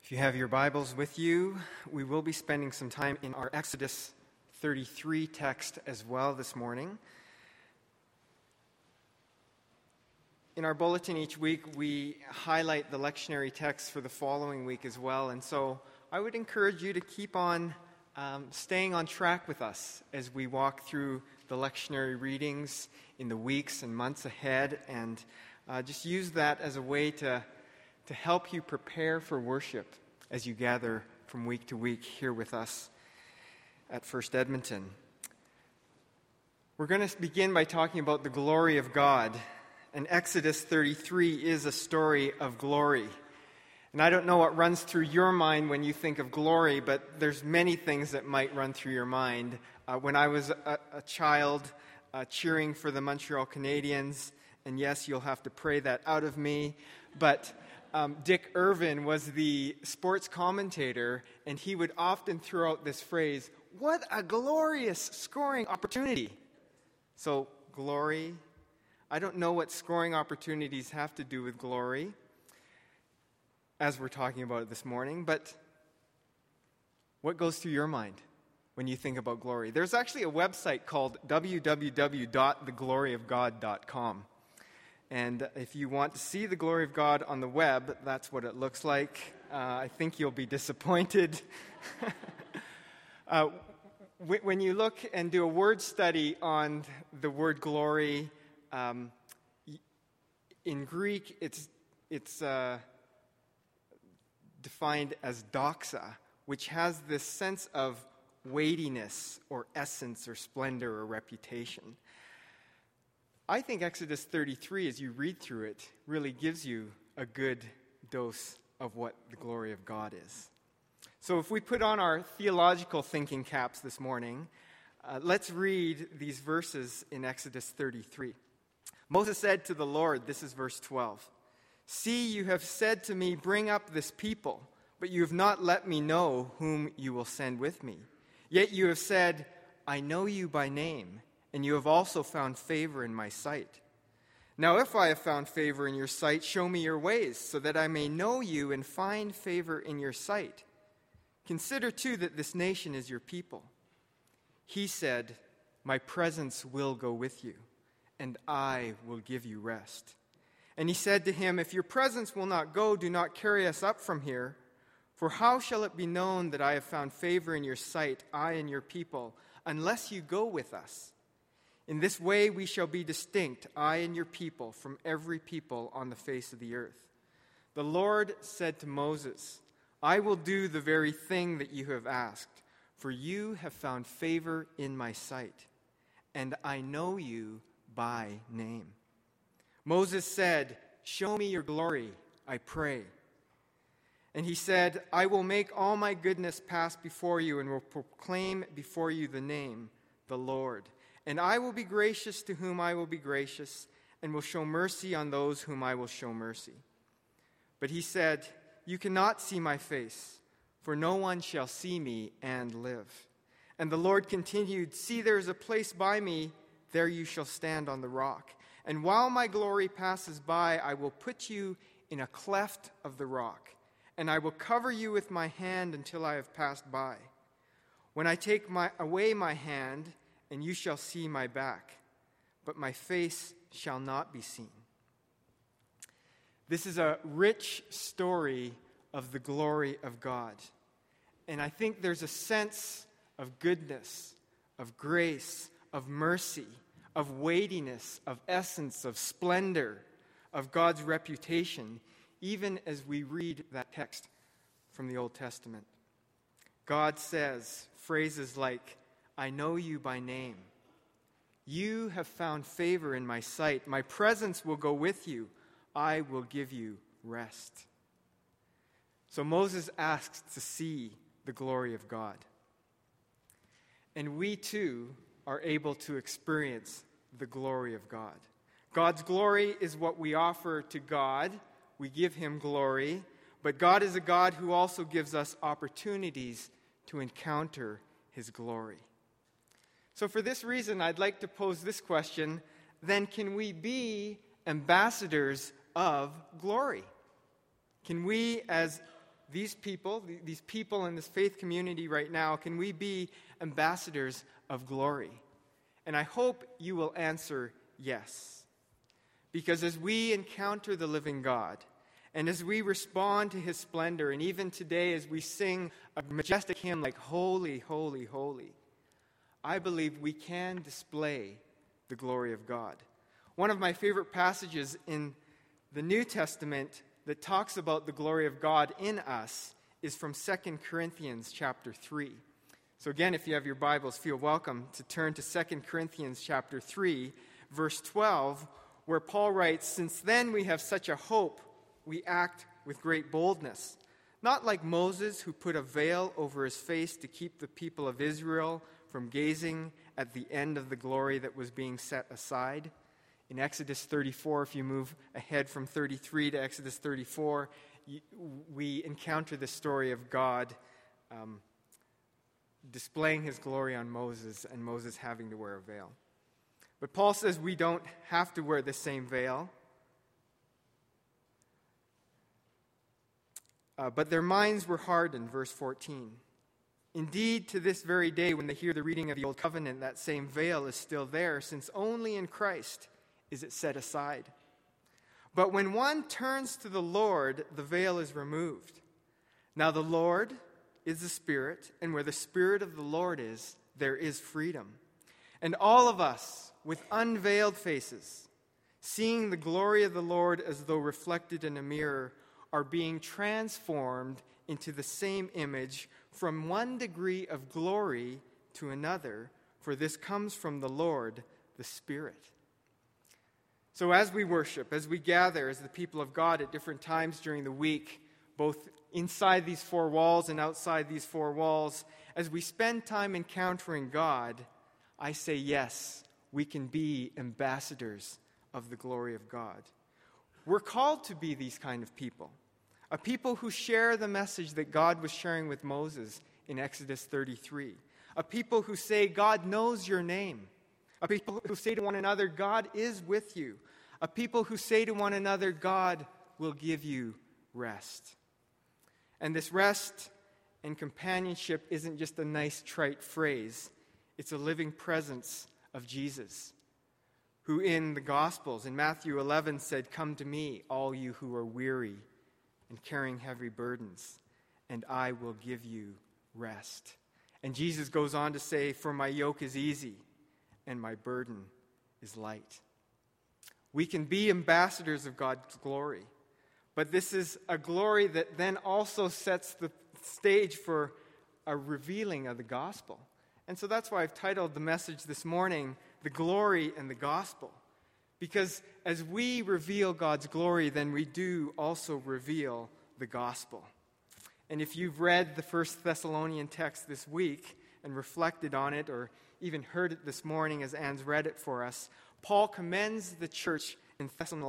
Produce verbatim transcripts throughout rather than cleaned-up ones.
If you have your Bibles with you, we will be spending some time in our Exodus thirty-three text as well this morning. In our bulletin each week, we highlight the lectionary text for the following week as well, and so I would encourage you to keep on um, staying on track with us as we walk through the lectionary readings in the weeks and months ahead, and uh, just use that as a way to to help you prepare for worship as you gather from week to week here with us at First Edmonton. We're going to begin by talking about the glory of God, and Exodus thirty-three is a story of glory. And I don't know what runs through your mind when you think of glory, but there's many things that might run through your mind. Uh, when I was a, a child uh, cheering for the Montreal Canadiens, and yes, you'll have to pray that out of me, but Um, Dick Irvin was the sports commentator, and he would often throw out this phrase, "What a glorious scoring opportunity." So, glory. I don't know what scoring opportunities have to do with glory, as we're talking about it this morning, but what goes through your mind when you think about glory? There's actually a website called w w w dot the glory of god dot com. And if you want to see the glory of God on the web, that's what it looks like. Uh, I think you'll be disappointed. uh, w- when you look and do a word study on the word glory, um, in Greek, it's it's uh, defined as doxa, which has this sense of weightiness or essence or splendor or reputation. I think Exodus thirty-three, as you read through it, really gives you a good dose of what the glory of God is. So if we put on our theological thinking caps this morning, uh, let's read these verses in Exodus thirty-three. Moses said to the Lord, this is verse twelve, "See, you have said to me, bring up this people, but you have not let me know whom you will send with me. Yet you have said, I know you by name, and you have also found favor in my sight. Now if I have found favor in your sight, show me your ways, so that I may know you and find favor in your sight. Consider too that this nation is your people." He said, "My presence will go with you, and I will give you rest." And he said to him, "If your presence will not go, do not carry us up from here. For how shall it be known that I have found favor in your sight, I and your people, unless you go with us? In this way we shall be distinct, I and your people, from every people on the face of the earth." The Lord said to Moses, "I will do the very thing that you have asked, for you have found favor in my sight, and I know you by name." Moses said, "Show me your glory, I pray." And he said, "I will make all my goodness pass before you and will proclaim before you the name, the Lord. And I will be gracious to whom I will be gracious, and will show mercy on those whom I will show mercy." But he said, "You cannot see my face, for no one shall see me and live." And the Lord continued, "See, there is a place by me, there you shall stand on the rock. And while my glory passes by, I will put you in a cleft of the rock, and I will cover you with my hand until I have passed by. When I take my, away my hand, and you shall see my back, but my face shall not be seen." This is a rich story of the glory of God. And I think there's a sense of goodness, of grace, of mercy, of weightiness, of essence, of splendor, of God's reputation, even as we read that text from the Old Testament. God says phrases like, "I know you by name. You have found favor in my sight. My presence will go with you. I will give you rest." So Moses asks to see the glory of God. And we too are able to experience the glory of God. God's glory is what we offer to God. We give him glory. But God is a God who also gives us opportunities to encounter his glory. So for this reason, I'd like to pose this question: then can we be ambassadors of glory? Can we, as these people, these people in this faith community right now, can we be ambassadors of glory? And I hope you will answer yes. Because as we encounter the living God, and as we respond to his splendor, and even today as we sing a majestic hymn like Holy, Holy, Holy, I believe we can display the glory of God. One of my favorite passages in the New Testament that talks about the glory of God in us is from Second Corinthians chapter three. So again, if you have your Bibles, feel welcome to turn to Second Corinthians chapter three, verse twelve, where Paul writes, "Since then we have such a hope, we act with great boldness, not like Moses, who put a veil over his face to keep the people of Israel from gazing at the end of the glory that was being set aside." In Exodus thirty-four, if you move ahead from thirty-three to Exodus thirty-four, you, we encounter the story of God um, displaying his glory on Moses and Moses having to wear a veil. But Paul says we don't have to wear the same veil. Uh, but their minds were hardened, verse fourteen. Indeed, to this very day, when they hear the reading of the Old Covenant, that same veil is still there, since only in Christ is it set aside. But when one turns to the Lord, the veil is removed. Now the Lord is the Spirit, and where the Spirit of the Lord is, there is freedom. And all of us, with unveiled faces, seeing the glory of the Lord as though reflected in a mirror, are being transformed into the same image from one degree of glory to another, for this comes from the Lord, the Spirit. So as we worship, as we gather as the people of God at different times during the week, both inside these four walls and outside these four walls, as we spend time encountering God, I say yes, we can be ambassadors of the glory of God. We're called to be these kind of people, a people who share the message that God was sharing with Moses in Exodus thirty-three, a people who say, God knows your name, a people who say to one another, God is with you, a people who say to one another, God will give you rest. And this rest and companionship isn't just a nice trite phrase, it's a living presence of Jesus, who in the Gospels, in Matthew eleven, said, "Come to me, all you who are weary and carrying heavy burdens, and I will give you rest." And Jesus goes on to say, "For my yoke is easy, and my burden is light." We can be ambassadors of God's glory, but this is a glory that then also sets the stage for a revealing of the gospel. And so that's why I've titled the message this morning, "The Glory and the Gospel." Because as we reveal God's glory, then we do also reveal the gospel. And if you've read the First Thessalonian text this week and reflected on it, or even heard it this morning as Anne's read it for us, Paul commends the church in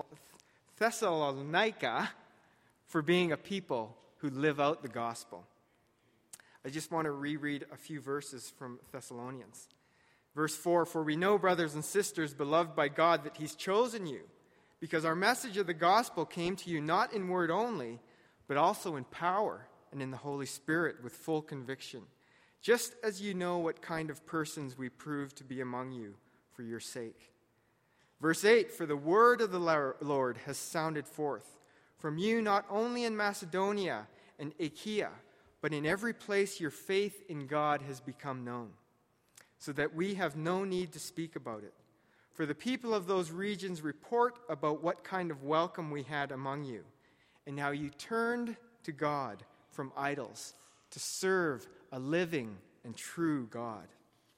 Thessalonica for being a people who live out the gospel. I just want to reread a few verses from Thessalonians. Verse four, "For we know, brothers and sisters, beloved by God, that he's chosen you, because our message of the gospel came to you not in word only, but also in power and in the Holy Spirit with full conviction, just as you know what kind of persons we prove to be among you for your sake." Verse eight, "For the word of the Lord has sounded forth from you not only in Macedonia and Achaia, but in every place your faith in God has become known, so that we have no need to speak about it. For the people of those regions report about what kind of welcome we had among you, and how you turned to God from idols to serve a living and true God."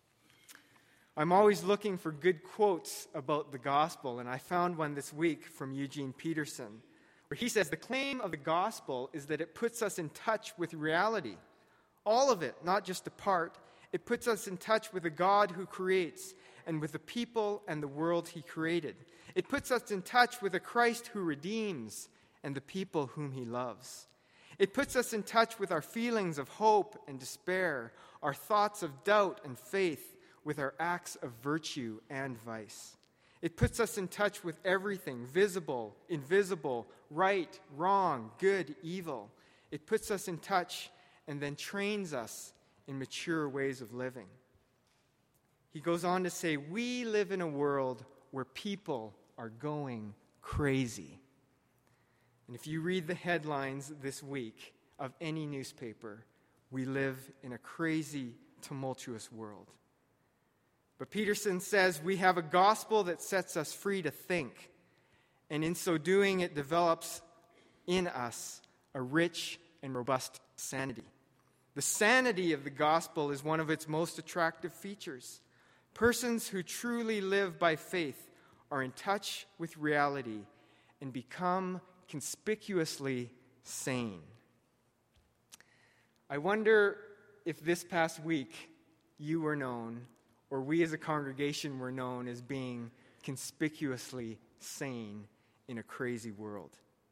I'm always looking for good quotes about the gospel, and I found one this week from Eugene Peterson, where he says, "The claim of the gospel is that it puts us in touch with reality. All of it, not just a part. It puts us in touch with a God who creates, and with the people and the world he created. It puts us in touch with a Christ who redeems, and the people whom he loves. It puts us in touch with our feelings of hope and despair, our thoughts of doubt and faith, with our acts of virtue and vice. It puts us in touch with everything, visible, invisible, right, wrong, good, evil. It puts us in touch and then trains us in mature ways of living. He goes on to say, we live in a world where people are going crazy. And if you read the headlines this week of any newspaper, we live in a crazy, tumultuous world. But Peterson says we have a gospel that sets us free to think, and in so doing, it develops in us a rich and robust sanity. The sanity of the gospel is one of its most attractive features. Persons who truly live by faith are in touch with reality and become conspicuously sane. I wonder if this past week you were known, or we as a congregation were known as being conspicuously sane in a crazy world.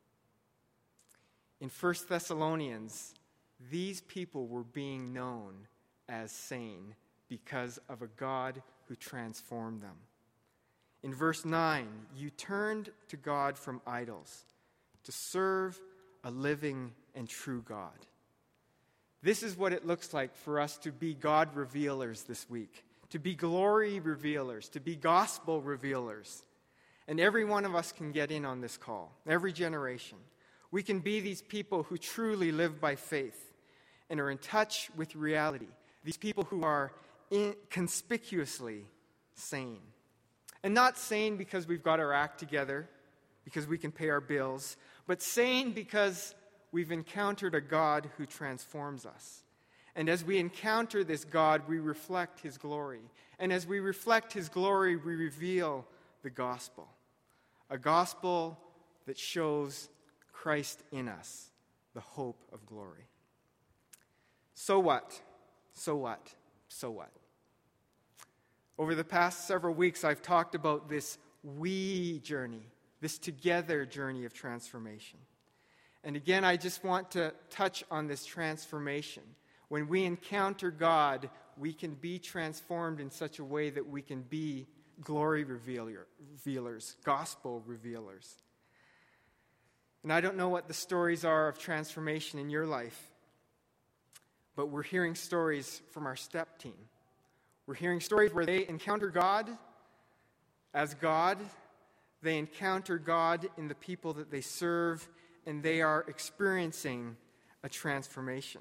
In First Thessalonians, these people were being known as sane because of a God who transformed them. In verse nine, you turned to God from idols to serve a living and true God. This is what it looks like for us to be God revealers this week, to be glory revealers, to be gospel revealers. And every one of us can get in on this call, every generation. We can be these people who truly live by faith and are in touch with reality, these people who are conspicuously sane. And not sane because we've got our act together, because we can pay our bills, but sane because we've encountered a God who transforms us. And as we encounter this God, we reflect his glory. And as we reflect his glory, we reveal the gospel. A gospel that shows Christ in us, the hope of glory. So what? So what? So what? Over the past several weeks, I've talked about this we journey, this together journey of transformation. And again, I just want to touch on this transformation. When we encounter God, we can be transformed in such a way that we can be glory revealer, revealers, gospel revealers. And I don't know what the stories are of transformation in your life, but we're hearing stories from our STEP team. We're hearing stories where they encounter God as God. They encounter God in the people that they serve, and they are experiencing a transformation.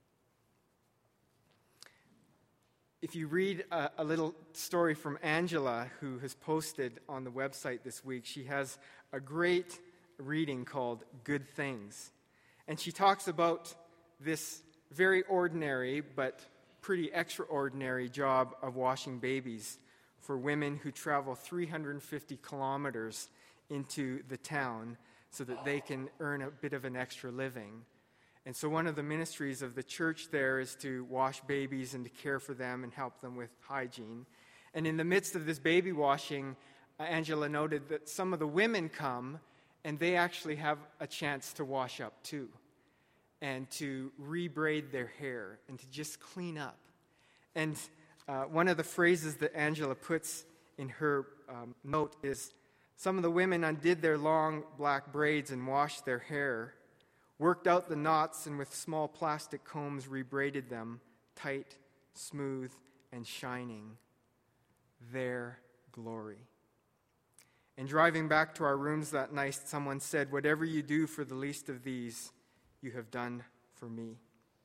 If you read a, a little story from Angela, who has posted on the website this week, she has a great reading called Good Things. And she talks about this very ordinary but pretty extraordinary job of washing babies for women who travel three hundred fifty kilometers into the town so that they can earn a bit of an extra living. And so one of the ministries of the church there is to wash babies and to care for them and help them with hygiene. And in the midst of this baby washing, uh, Angela noted that some of the women come and they actually have a chance to wash up too, and to rebraid their hair and to just clean up. And uh, one of the phrases that Angela puts in her um, note is, some of the women undid their long black braids and washed their hair, worked out the knots, and with small plastic combs rebraided them, tight, smooth, and shining. Their glory. And driving back to our rooms that night, someone said, whatever you do for the least of these, you have done for me.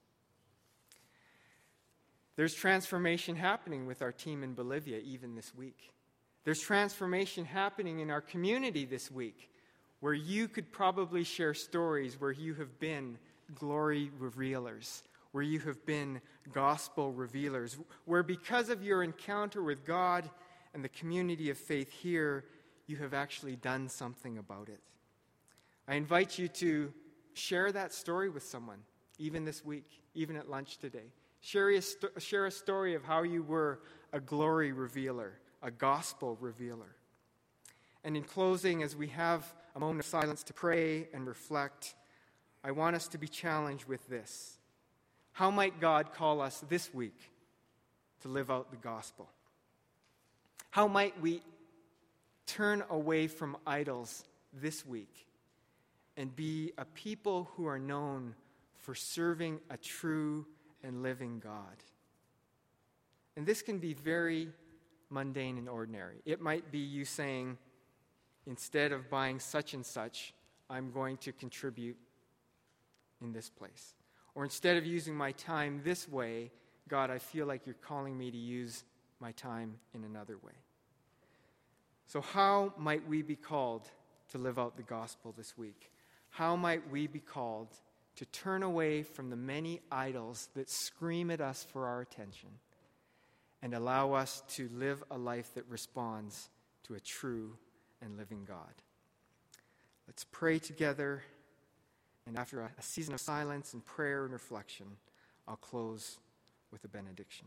There's transformation happening with our team in Bolivia even this week. There's transformation happening in our community this week, where you could probably share stories where you have been glory revealers, where you have been gospel revealers, where because of your encounter with God and the community of faith here, you have actually done something about it. I invite you to share that story with someone, even this week, even at lunch today. Share a, st- share a story of how you were a glory revealer, a gospel revealer. And in closing, as we have a moment of silence to pray and reflect, I want us to be challenged with this. How might God call us this week to live out the gospel? How might we turn away from idols this week and be a people who are known for serving a true and living God. And this can be very mundane and ordinary. It might be you saying, instead of buying such and such, I'm going to contribute in this place. Or instead of using my time this way, God, I feel like you're calling me to use my time in another way. So how might we be called to live out the gospel this week? How might we be called to turn away from the many idols that scream at us for our attention and allow us to live a life that responds to a true and living God? Let's pray together, and after a, a season of silence and prayer and reflection, I'll close with a benediction.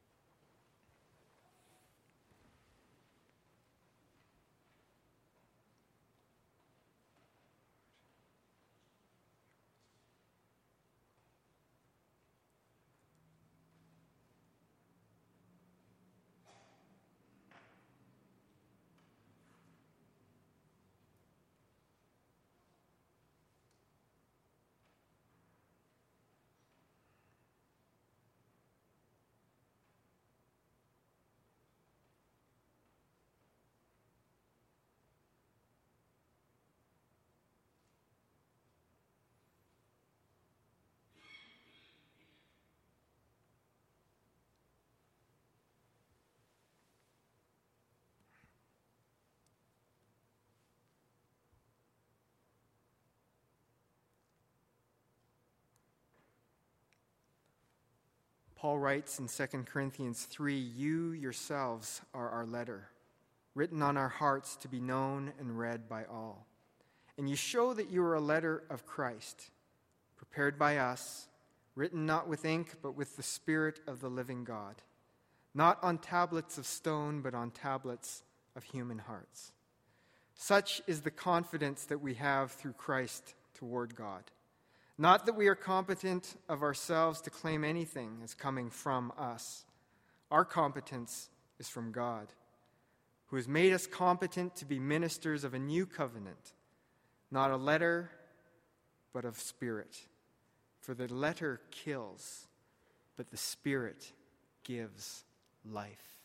Paul writes in Second Corinthians three, "You yourselves are our letter, written on our hearts to be known and read by all. And you show that you are a letter of Christ, prepared by us, written not with ink, but with the Spirit of the living God, not on tablets of stone, but on tablets of human hearts. Such is the confidence that we have through Christ toward God. Not that we are competent of ourselves to claim anything as coming from us. Our competence is from God, who has made us competent to be ministers of a new covenant, not a letter, but of spirit. For the letter kills, but the Spirit gives life."